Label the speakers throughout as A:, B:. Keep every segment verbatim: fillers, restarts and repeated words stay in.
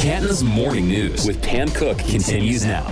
A: Canton's Morning News with Pam Cook continues now.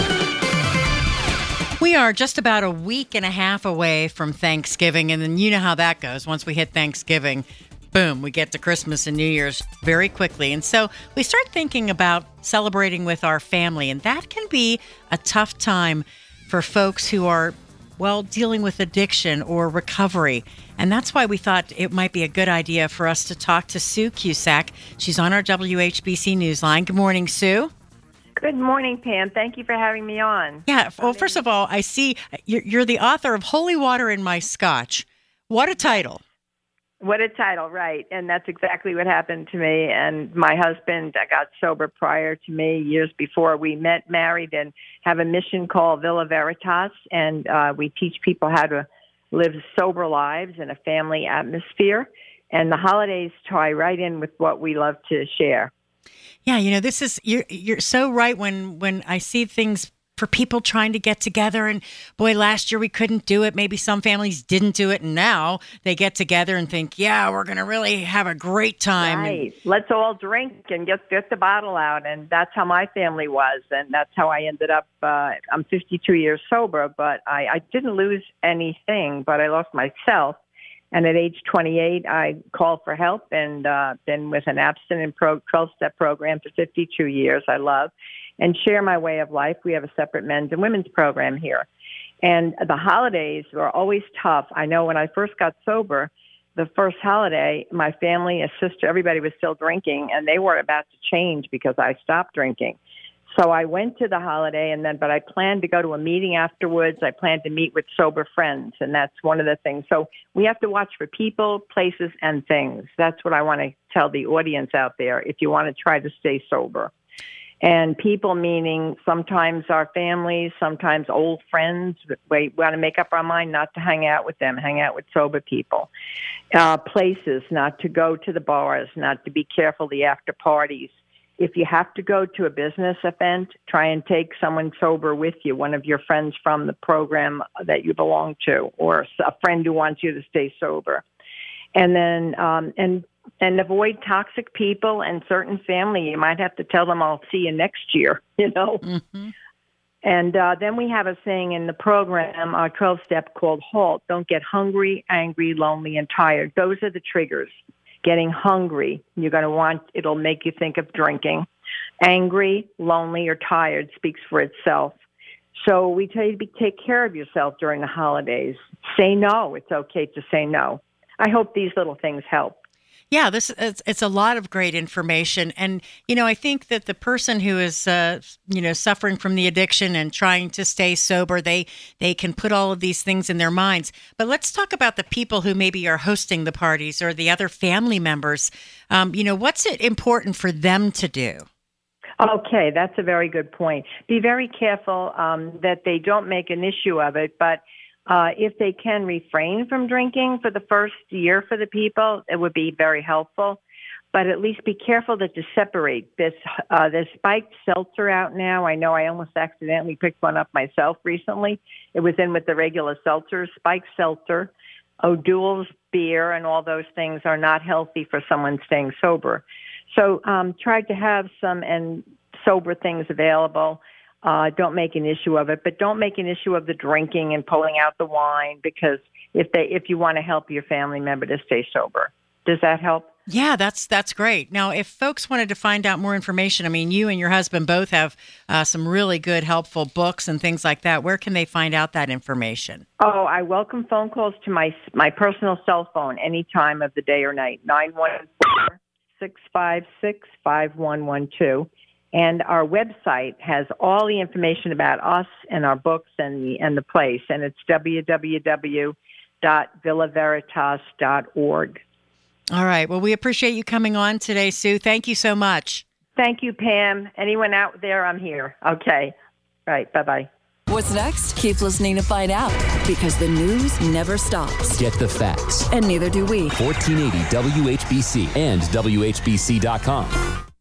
B: We are just about a week and a half away from Thanksgiving, and then you know how that goes. Once we hit Thanksgiving, boom, we get to Christmas and New Year's very quickly. And so we start thinking about celebrating with our family, and that can be a tough time for folks who are, well, dealing with addiction or recovery. And that's why we thought it might be a good idea for us to talk to Sue Cusack. She's on our W H B C Newsline. Good morning, Sue.
C: Good morning, Pam. Thank you for having me on.
B: Yeah. Well, first of all, I see you're, you're the author of Holy Water in My Scotch. What a title.
C: What a title, right. And that's exactly what happened to me. And my husband got sober prior to me, years before. We met, married, and have a mission called Villa Veritas. And uh, we teach people how to live sober lives in a family atmosphere. And the holidays tie right in with what we love to share.
B: Yeah, you know, this is, you're, you're so right when, when I see things for people trying to get together, and boy, last year we couldn't do it. Maybe some families didn't do it, and now they get together and think, yeah, we're going to really have a great time.
C: Right. And let's all drink and get, get the bottle out. And that's how my family was. And that's how I ended up, uh, I'm fifty-two years sober, but I, I didn't lose anything, but I lost myself. And at age twenty-eight, I called for help and uh, been with an abstinent pro- twelve-step program for fifty-two years. I love and share my way of life. We have a separate men's and women's program here. And the holidays were always tough. I know when I first got sober, the first holiday, my family, a sister, everybody was still drinking, and they were about to change because I stopped drinking. So I went to the holiday, and then, but I planned to go to a meeting afterwards. I planned to meet with sober friends, and that's one of the things. So we have to watch for people, places, and things. That's what I want to tell the audience out there if you want to try to stay sober. And people meaning sometimes our families, sometimes old friends. We want to make up our mind not to hang out with them, hang out with sober people. Uh, places, not to go to the bars, not to be careful the after parties. If you have to go to a business event, try and take someone sober with you, one of your friends from the program that you belong to, or a friend who wants you to stay sober. And then, um, and and avoid toxic people and certain family. You might have to tell them, I'll see you next year, you know. Mm-hmm. And uh, then we have a saying in the program, our twelve-step called HALT. Don't get hungry, angry, lonely, and tired. Those are the triggers. Getting hungry, you're going to want, it'll make you think of drinking. Angry, lonely, or tired speaks for itself. So we tell you to be, take care of yourself during the holidays. Say no. It's okay to say no. I hope these little things help.
B: Yeah, this it's, it's a lot of great information. And, you know, I think that the person who is, uh, you know, suffering from the addiction and trying to stay sober, they they can put all of these things in their minds. But let's talk about the people who maybe are hosting the parties or the other family members. Um, you know, what's it important for them to do?
C: Okay, that's a very good point. Be very careful um, that they don't make an issue of it, but Uh, if they can refrain from drinking for the first year for the people, it would be very helpful. But at least be careful that to separate this. Uh, there's spiked seltzer out now. I know I almost accidentally picked one up myself recently. It was in with the regular seltzer. Spiked seltzer, O'Doul's beer, and all those things are not healthy for someone staying sober. So um, try to have some and sober things available. Uh, don't make an issue of it, but don't make an issue of the drinking and pulling out the wine, because if they, if you want to help your family member to stay sober. Does that help?
B: Yeah, that's that's great. Now, if folks wanted to find out more information, I mean, you and your husband both have uh, some really good, helpful books and things like that. Where can they find out that information?
C: Oh, I welcome phone calls to my my personal cell phone any time of the day or night, nine one four, six five six, five one one two. And our website has all the information about us and our books and the and the place, and it's w w w dot villa veritas dot org.
B: All right. Well, we appreciate you coming on today, Sue. Thank you so much.
C: Thank you, Pam. Anyone out there, I'm here. Okay. All right. Bye-bye.
D: What's next? Keep listening to find out, because the news never stops.
A: Get the facts.
D: And neither do we.
A: fourteen eighty W H B C and W H B C dot com.